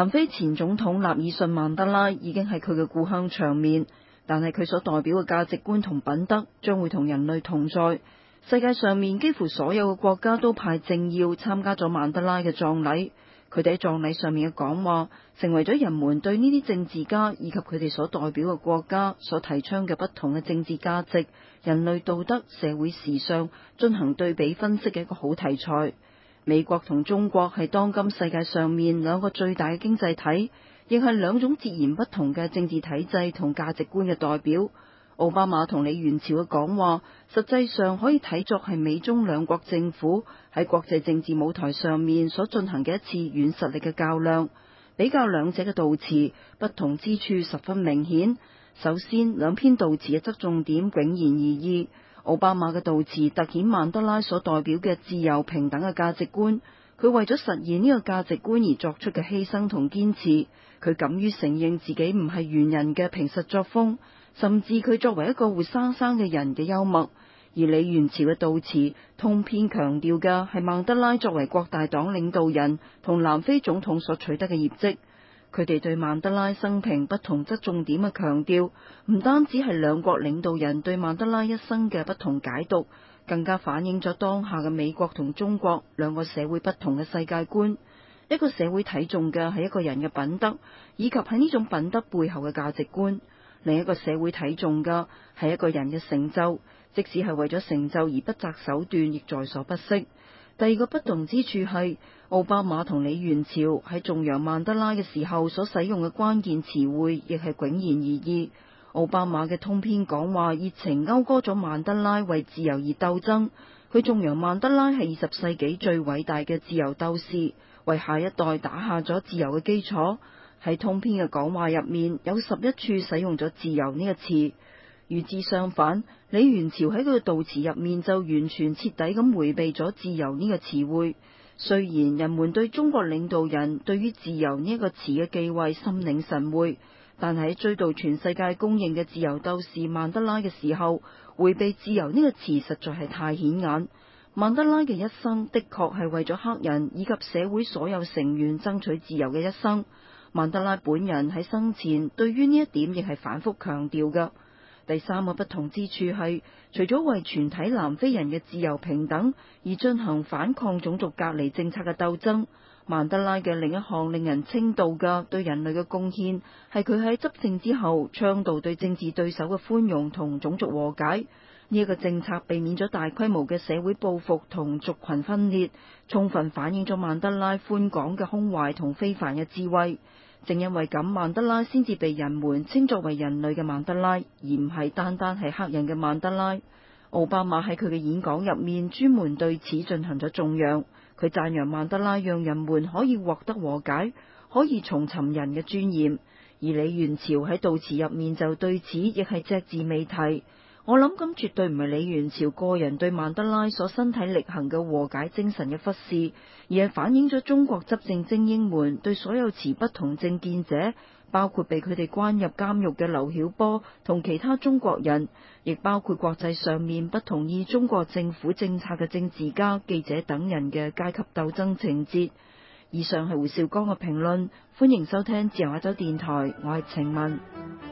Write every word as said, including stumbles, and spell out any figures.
南非前總統納爾遜曼德拉已經喺佢嘅故鄉長眠，但係佢所代表嘅價值觀同品德將會同人類同在。世界上面幾乎所有嘅國家都派政要參加咗曼德拉嘅葬禮，佢哋喺葬禮上面嘅講話，成為咗人們對呢啲政治家以及佢哋所代表嘅國家所提倡嘅不同嘅政治價值、人類道德、社會時尚進行對比分析嘅一個好題材。美國同中國係當今世界上面兩個最大嘅經濟體，亦係兩種截然不同嘅政治體制同價值觀嘅代表。奧巴馬同李元朝嘅講話，實際上可以睇作係美中兩國政府喺國際政治舞台上面所進行嘅一次軟實力嘅較量。比較兩者嘅悼詞，不同之處十分明顯。首先，兩篇悼詞嘅側重點迥然而異。奧巴馬嘅悼詞凸顯曼德拉所代表嘅自由平等嘅價值觀，佢為咗實現呢個價值觀而作出嘅犧牲同堅持，佢敢於承認自己唔係猿人嘅平實作風，甚至佢作為一個活生生嘅人嘅幽默。而李元朝嘅悼詞通篇強調嘅係曼德拉作為國大黨領導人同南非總統所取得嘅業績。佢哋對曼德拉生平不同側重點嘅強調，唔單止係兩國領導人對曼德拉一生嘅不同解讀，更加反映咗當下嘅美國同中國兩個社會不同嘅世界觀。一個社會睇重嘅係一個人嘅品德，以及喺呢種品德背後嘅價值觀；另一個社會睇重嘅係一個人嘅成就，即使係為咗成就而不擇手段，亦在所不惜。第二個不同之處係奧巴馬同李元朝喺頌揚曼德拉嘅時候所使用嘅關鍵詞彙亦係迥然而異。奧巴馬嘅通篇講話熱情謳歌咗曼德拉為自由而鬥爭，佢頌揚曼德拉係二十世紀最偉大嘅自由鬥士，為下一代打下咗自由嘅基礎。喺通篇嘅講話入面，有十一處使用咗自由呢個詞。與之相反，李元朝喺佢嘅悼詞入面就完全徹底咁迴避咗自由呢個詞彙。雖然人們對中國領導人對於自由呢一個詞嘅忌諱心領神會，但喺追悼全世界公認嘅自由鬥士曼德拉嘅時候，迴避自由呢個詞實在係太顯眼。曼德拉嘅一生的確係為咗黑人以及社會所有成員爭取自由嘅一生。曼德拉本人喺生前對於呢一點亦係反覆強調嘅。第三個不同之處係，除咗為全體南非人嘅自由平等而進行反抗種族隔離政策嘅鬥爭，曼德拉嘅另一項令人稱道嘅對人類嘅貢獻係佢喺執政之後倡導對政治對手嘅寬容同種族和解。呢一個政策避免咗大規模嘅社會報復同族群分裂，充分反映咗曼德拉寬廣嘅胸懷同非凡嘅智慧。正因為咁，曼德拉先至被人們稱作為人類嘅曼德拉，而唔係單單係黑人嘅曼德拉。奧巴馬喺佢嘅演講入面專門對此進行咗頌揚，佢讚揚曼德拉讓人們可以獲得和解，可以重尋人嘅尊嚴。而李元朝喺悼詞入面就對此亦係隻字未提。我諗咁絕對唔係李元朝個人對曼德拉所身體力行嘅和解精神嘅忽視，而係反映咗中國執政精英們對所有持不同政見者，包括被佢哋關入監獄嘅劉曉波同其他中國人，亦包括國際上面不同意中國政府政策嘅政治家、記者等人嘅階級鬥爭情節。以上係胡兆剛嘅評論，歡迎收聽自由亞洲電台，我係程雯。